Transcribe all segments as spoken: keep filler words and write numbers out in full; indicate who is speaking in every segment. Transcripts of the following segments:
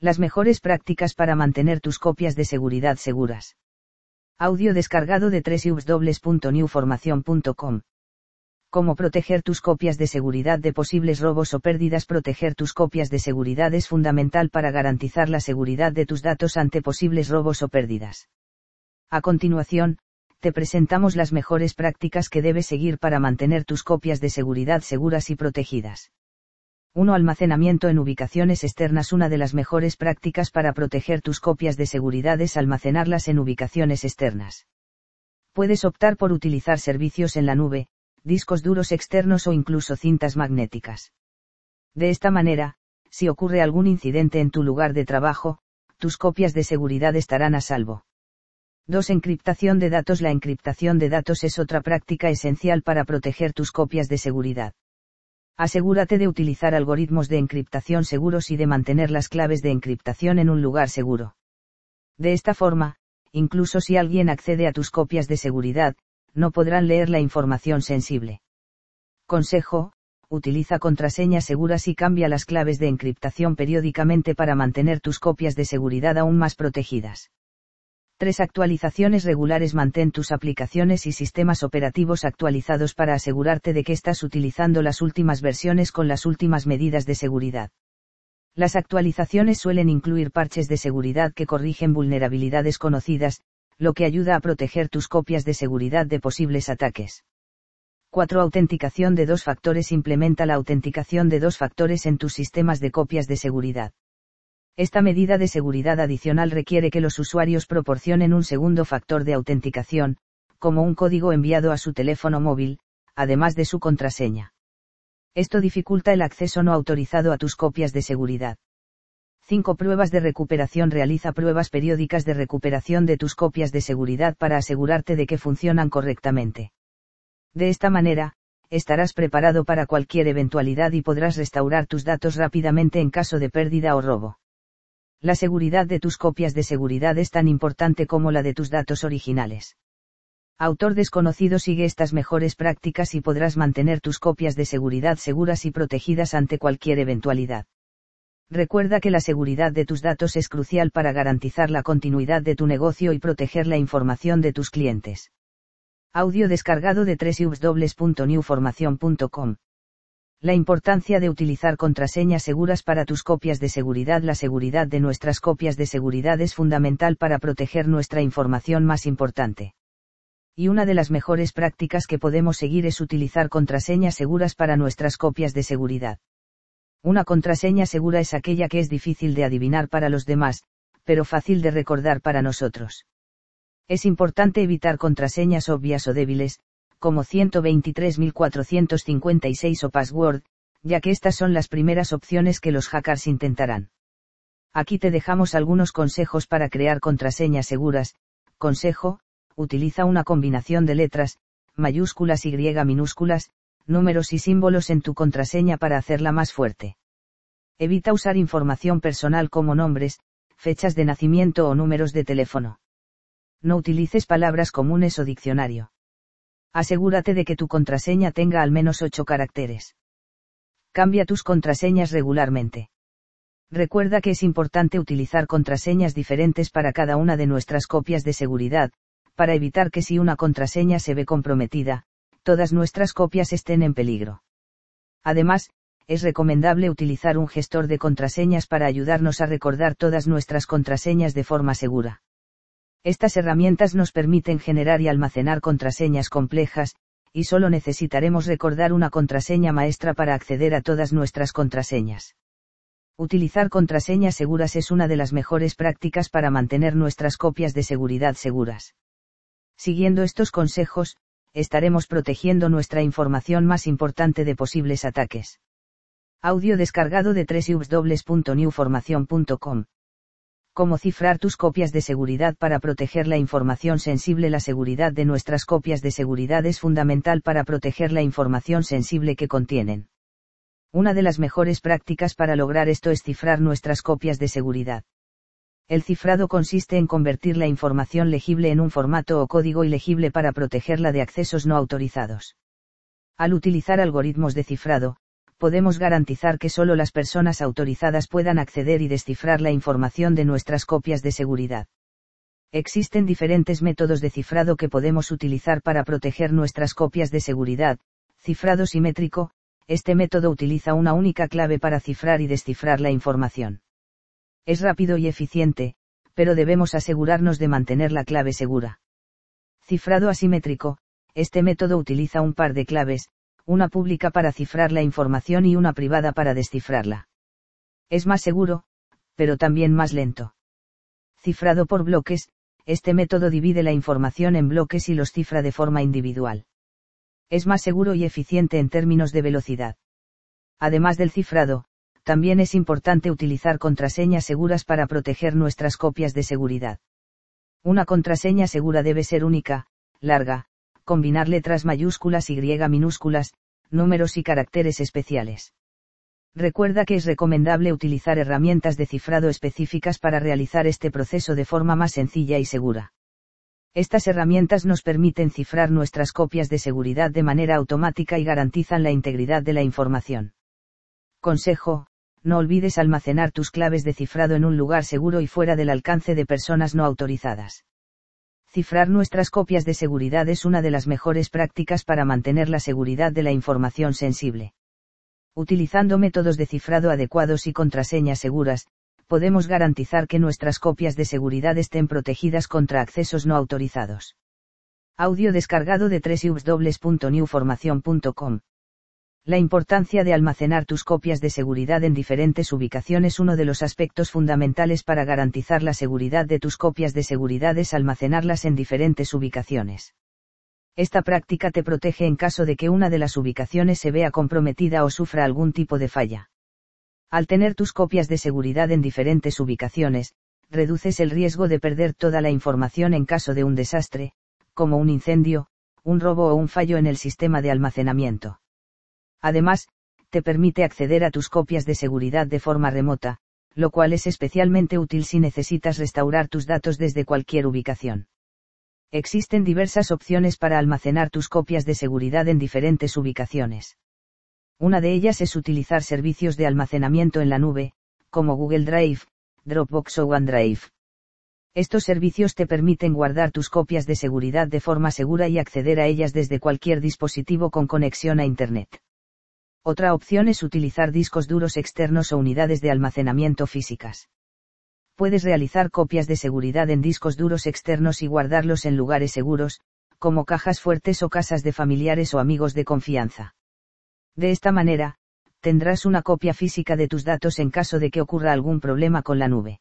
Speaker 1: Las mejores prácticas para mantener tus copias de seguridad seguras. Audio descargado de doble u doble u doble u punto new formación punto com. Cómo proteger tus copias de seguridad de posibles robos o pérdidas. Proteger tus copias de seguridad es fundamental para garantizar la seguridad de tus datos ante posibles robos o pérdidas. A continuación, te presentamos las mejores prácticas que debes seguir para mantener tus copias de seguridad seguras y protegidas. uno. Almacenamiento en ubicaciones externas. Una de las mejores prácticas para proteger tus copias de seguridad es almacenarlas en ubicaciones externas. Puedes optar por utilizar servicios en la nube, discos duros externos o incluso cintas magnéticas. De esta manera, si ocurre algún incidente en tu lugar de trabajo, tus copias de seguridad estarán a salvo. dos. Encriptación de datos. La encriptación de datos es otra práctica esencial para proteger tus copias de seguridad. Asegúrate de utilizar algoritmos de encriptación seguros y de mantener las claves de encriptación en un lugar seguro. De esta forma, incluso si alguien accede a tus copias de seguridad, no podrán leer la información sensible. Consejo: utiliza contraseñas seguras y cambia las claves de encriptación periódicamente para mantener tus copias de seguridad aún más protegidas. tres. Actualizaciones regulares. Mantén tus aplicaciones y sistemas operativos actualizados para asegurarte de que estás utilizando las últimas versiones con las últimas medidas de seguridad. Las actualizaciones suelen incluir parches de seguridad que corrigen vulnerabilidades conocidas, lo que ayuda a proteger tus copias de seguridad de posibles ataques. cuatro. Autenticación de dos factores. Implementa la autenticación de dos factores en tus sistemas de copias de seguridad. Esta medida de seguridad adicional requiere que los usuarios proporcionen un segundo factor de autenticación, como un código enviado a su teléfono móvil, además de su contraseña. Esto dificulta el acceso no autorizado a tus copias de seguridad. cinco. Pruebas de recuperación. Realiza pruebas periódicas de recuperación de tus copias de seguridad para asegurarte de que funcionan correctamente. De esta manera, estarás preparado para cualquier eventualidad y podrás restaurar tus datos rápidamente en caso de pérdida o robo. La seguridad de tus copias de seguridad es tan importante como la de tus datos originales. Autor desconocido. Sigue estas mejores prácticas y podrás mantener tus copias de seguridad seguras y protegidas ante cualquier eventualidad. Recuerda que la seguridad de tus datos es crucial para garantizar la continuidad de tu negocio y proteger la información de tus clientes. Audio descargado de doble u doble u doble u punto new formación punto com. La importancia de utilizar contraseñas seguras para tus copias de seguridad. La seguridad de nuestras copias de seguridad es fundamental para proteger nuestra información más importante. Y una de las mejores prácticas que podemos seguir es utilizar contraseñas seguras para nuestras copias de seguridad. Una contraseña segura es aquella que es difícil de adivinar para los demás, pero fácil de recordar para nosotros. Es importante evitar contraseñas obvias o débiles, como ciento veintitrés mil cuatrocientos cincuenta y seis o password, ya que estas son las primeras opciones que los hackers intentarán. Aquí te dejamos algunos consejos para crear contraseñas seguras. Consejo: utiliza una combinación de letras, mayúsculas y minúsculas, números y símbolos en tu contraseña para hacerla más fuerte. Evita usar información personal como nombres, fechas de nacimiento o números de teléfono. No utilices palabras comunes o diccionario. Asegúrate de que tu contraseña tenga al menos ocho caracteres. Cambia tus contraseñas regularmente. Recuerda que es importante utilizar contraseñas diferentes para cada una de nuestras copias de seguridad, para evitar que si una contraseña se ve comprometida, todas nuestras copias estén en peligro. Además, es recomendable utilizar un gestor de contraseñas para ayudarnos a recordar todas nuestras contraseñas de forma segura. Estas herramientas nos permiten generar y almacenar contraseñas complejas, y solo necesitaremos recordar una contraseña maestra para acceder a todas nuestras contraseñas. Utilizar contraseñas seguras es una de las mejores prácticas para mantener nuestras copias de seguridad seguras. Siguiendo estos consejos, estaremos protegiendo nuestra información más importante de posibles ataques. Audio descargado de doble u doble u doble u punto new formación punto com. Cómo cifrar tus copias de seguridad para proteger la información sensible. La seguridad de nuestras copias de seguridad es fundamental para proteger la información sensible que contienen. Una de las mejores prácticas para lograr esto es cifrar nuestras copias de seguridad. El cifrado consiste en convertir la información legible en un formato o código ilegible para protegerla de accesos no autorizados. Al utilizar algoritmos de cifrado, podemos garantizar que solo las personas autorizadas puedan acceder y descifrar la información de nuestras copias de seguridad. Existen diferentes métodos de cifrado que podemos utilizar para proteger nuestras copias de seguridad. Cifrado simétrico: este método utiliza una única clave para cifrar y descifrar la información. Es rápido y eficiente, pero debemos asegurarnos de mantener la clave segura. Cifrado asimétrico: este método utiliza un par de claves, una pública para cifrar la información y una privada para descifrarla. Es más seguro, pero también más lento. Cifrado por bloques: este método divide la información en bloques y los cifra de forma individual. Es más seguro y eficiente en términos de velocidad. Además del cifrado, también es importante utilizar contraseñas seguras para proteger nuestras copias de seguridad. Una contraseña segura debe ser única, larga, combinar letras mayúsculas y minúsculas, números y caracteres especiales. Recuerda que es recomendable utilizar herramientas de cifrado específicas para realizar este proceso de forma más sencilla y segura. Estas herramientas nos permiten cifrar nuestras copias de seguridad de manera automática y garantizan la integridad de la información. Consejo: no olvides almacenar tus claves de cifrado en un lugar seguro y fuera del alcance de personas no autorizadas. Cifrar nuestras copias de seguridad es una de las mejores prácticas para mantener la seguridad de la información sensible. Utilizando métodos de cifrado adecuados y contraseñas seguras, podemos garantizar que nuestras copias de seguridad estén protegidas contra accesos no autorizados. Audio descargado de doble u doble u doble u punto new formación punto com. La importancia de almacenar tus copias de seguridad en diferentes ubicaciones. Uno de los aspectos fundamentales para garantizar la seguridad de tus copias de seguridad es almacenarlas en diferentes ubicaciones. Esta práctica te protege en caso de que una de las ubicaciones se vea comprometida o sufra algún tipo de falla. Al tener tus copias de seguridad en diferentes ubicaciones, reduces el riesgo de perder toda la información en caso de un desastre, como un incendio, un robo o un fallo en el sistema de almacenamiento. Además, te permite acceder a tus copias de seguridad de forma remota, lo cual es especialmente útil si necesitas restaurar tus datos desde cualquier ubicación. Existen diversas opciones para almacenar tus copias de seguridad en diferentes ubicaciones. Una de ellas es utilizar servicios de almacenamiento en la nube, como Google Drive, Dropbox o OneDrive. Estos servicios te permiten guardar tus copias de seguridad de forma segura y acceder a ellas desde cualquier dispositivo con conexión a Internet. Otra opción es utilizar discos duros externos o unidades de almacenamiento físicas. Puedes realizar copias de seguridad en discos duros externos y guardarlos en lugares seguros, como cajas fuertes o casas de familiares o amigos de confianza. De esta manera, tendrás una copia física de tus datos en caso de que ocurra algún problema con la nube.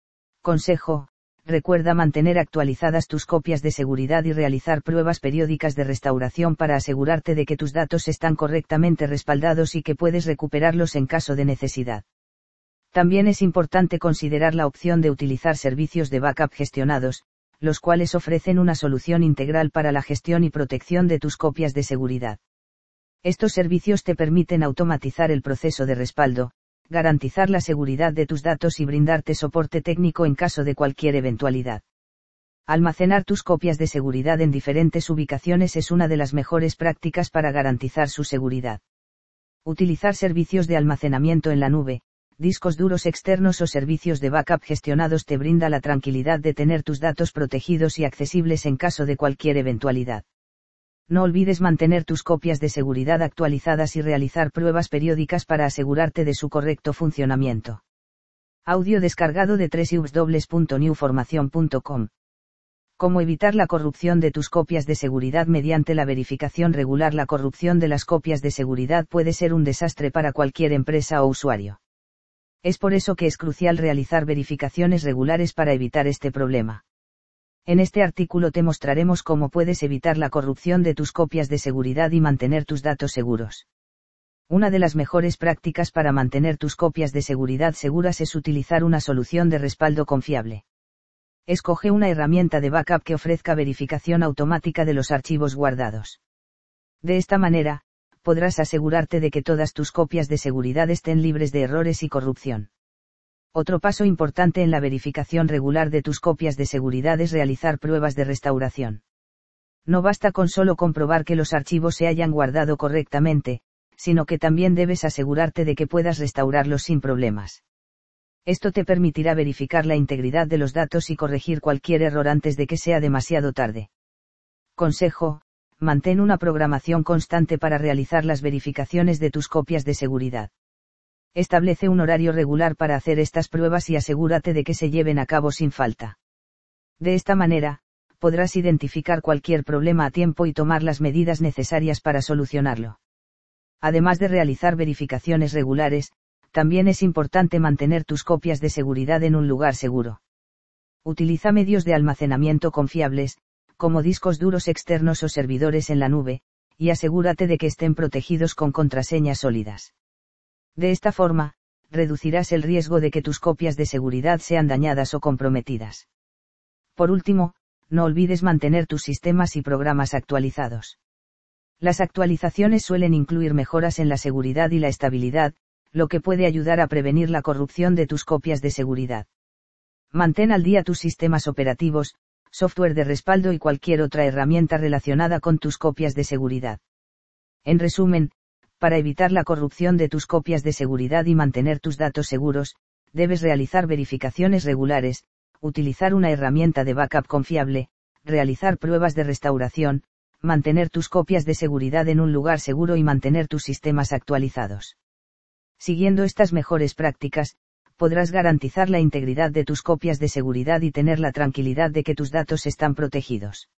Speaker 1: Consejo: recuerda mantener actualizadas tus copias de seguridad y realizar pruebas periódicas de restauración para asegurarte de que tus datos están correctamente respaldados y que puedes recuperarlos en caso de necesidad. También es importante considerar la opción de utilizar servicios de backup gestionados, los cuales ofrecen una solución integral para la gestión y protección de tus copias de seguridad. Estos servicios te permiten automatizar el proceso de respaldo, garantizar la seguridad de tus datos y brindarte soporte técnico en caso de cualquier eventualidad. Almacenar tus copias de seguridad en diferentes ubicaciones es una de las mejores prácticas para garantizar su seguridad. Utilizar servicios de almacenamiento en la nube, discos duros externos o servicios de backup gestionados te brinda la tranquilidad de tener tus datos protegidos y accesibles en caso de cualquier eventualidad. No olvides mantener tus copias de seguridad actualizadas y realizar pruebas periódicas para asegurarte de su correcto funcionamiento. Audio descargado de doble u doble u doble u punto new formación punto com. Cómo evitar la corrupción de tus copias de seguridad mediante la verificación regular. La corrupción de las copias de seguridad puede ser un desastre para cualquier empresa o usuario. Es por eso que es crucial realizar verificaciones regulares para evitar este problema. En este artículo te mostraremos cómo puedes evitar la corrupción de tus copias de seguridad y mantener tus datos seguros. Una de las mejores prácticas para mantener tus copias de seguridad seguras es utilizar una solución de respaldo confiable. Escoge una herramienta de backup que ofrezca verificación automática de los archivos guardados. De esta manera, podrás asegurarte de que todas tus copias de seguridad estén libres de errores y corrupción. Otro paso importante en la verificación regular de tus copias de seguridad es realizar pruebas de restauración. No basta con solo comprobar que los archivos se hayan guardado correctamente, sino que también debes asegurarte de que puedas restaurarlos sin problemas. Esto te permitirá verificar la integridad de los datos y corregir cualquier error antes de que sea demasiado tarde. Consejo: mantén una programación constante para realizar las verificaciones de tus copias de seguridad. Establece un horario regular para hacer estas pruebas y asegúrate de que se lleven a cabo sin falta. De esta manera, podrás identificar cualquier problema a tiempo y tomar las medidas necesarias para solucionarlo. Además de realizar verificaciones regulares, también es importante mantener tus copias de seguridad en un lugar seguro. Utiliza medios de almacenamiento confiables, como discos duros externos o servidores en la nube, y asegúrate de que estén protegidos con contraseñas sólidas. De esta forma, reducirás el riesgo de que tus copias de seguridad sean dañadas o comprometidas. Por último, no olvides mantener tus sistemas y programas actualizados. Las actualizaciones suelen incluir mejoras en la seguridad y la estabilidad, lo que puede ayudar a prevenir la corrupción de tus copias de seguridad. Mantén al día tus sistemas operativos, software de respaldo y cualquier otra herramienta relacionada con tus copias de seguridad. En resumen, para evitar la corrupción de tus copias de seguridad y mantener tus datos seguros, debes realizar verificaciones regulares, utilizar una herramienta de backup confiable, realizar pruebas de restauración, mantener tus copias de seguridad en un lugar seguro y mantener tus sistemas actualizados. Siguiendo estas mejores prácticas, podrás garantizar la integridad de tus copias de seguridad y tener la tranquilidad de que tus datos están protegidos.